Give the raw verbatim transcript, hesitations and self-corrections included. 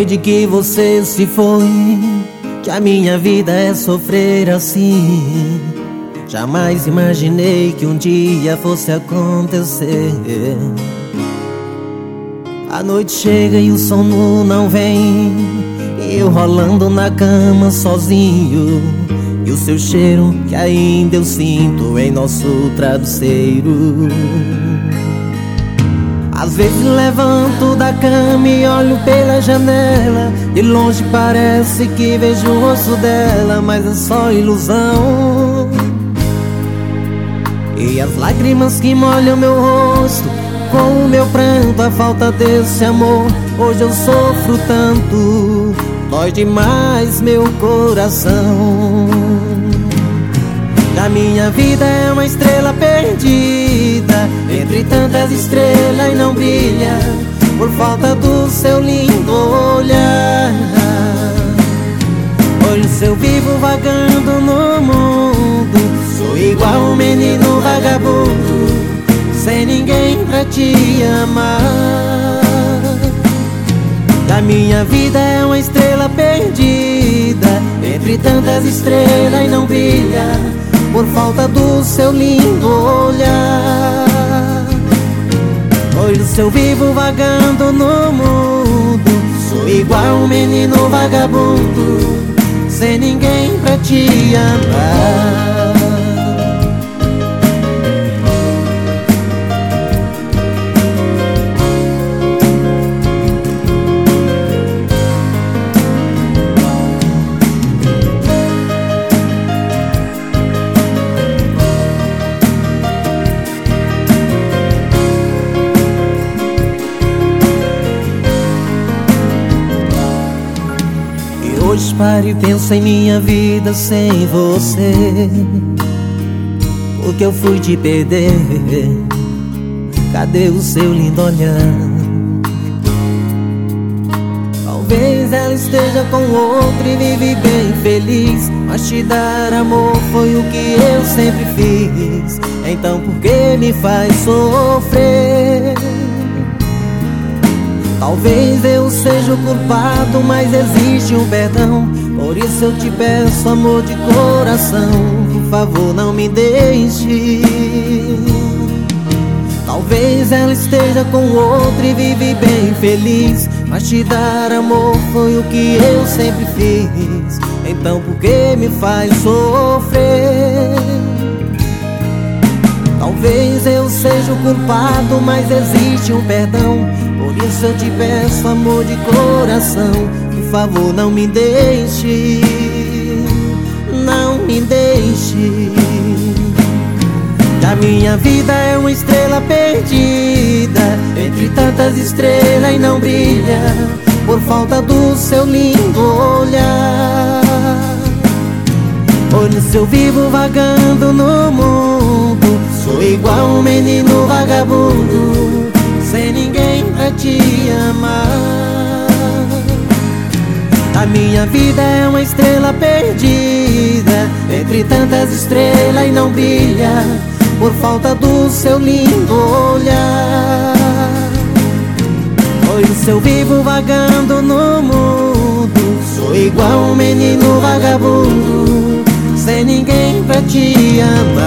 Desde que você se foi, que a minha vida é sofrer assim. Jamais imaginei que um dia fosse acontecer. A noite chega e o sono não vem, e eu rolando na cama sozinho, e o seu cheiro que ainda eu sinto em nosso travesseiro. Às vezes levanto da cama e olho pela janela, de longe parece que vejo o rosto dela, mas é só ilusão. E as lágrimas que molham meu rosto, com o meu pranto, a falta desse amor, hoje eu sofro tanto, dói demais meu coração. A minha vida é uma estrela perdida entre tantas estrelas e não brilha por falta do seu lindo olhar. Hoje eu vivo vagando no mundo, sou igual um menino vagabundo, sem ninguém pra te amar. A minha vida é uma estrela perdida entre tantas estrelas e não brilha por falta do seu lindo olhar. Hoje eu vivo vagando no mundo, sou igual um menino vagabundo, sem ninguém pra te amar. Hoje paro e penso em minha vida sem você, porque eu fui te perder. Cadê o seu lindo olhar? Talvez ela esteja com outro e vive bem feliz, mas te dar amor foi o que eu sempre fiz. Então por que me faz sofrer? Talvez eu seja o culpado, mas existe um perdão. Por isso eu te peço, amor de coração, por favor não me deixe. Talvez ela esteja com outro e vive bem feliz, mas te dar amor foi o que eu sempre fiz. Então por que me faz sofrer? Talvez eu seja o culpado, mas existe um perdão. Por isso eu te peço, amor de coração, por favor não me deixe, não me deixe. A minha vida é uma estrela perdida entre tantas estrelas e não brilha por falta do seu lindo olhar. Hoje eu vivo vagando no mundo, sou igual um menino vagabundo, sem ninguém pra te amar. A minha vida é uma estrela perdida entre tantas estrelas e não brilha por falta do seu lindo olhar. Hoje eu vivo vagando no mundo, sou igual um menino vagabundo, sem ninguém pra te amar.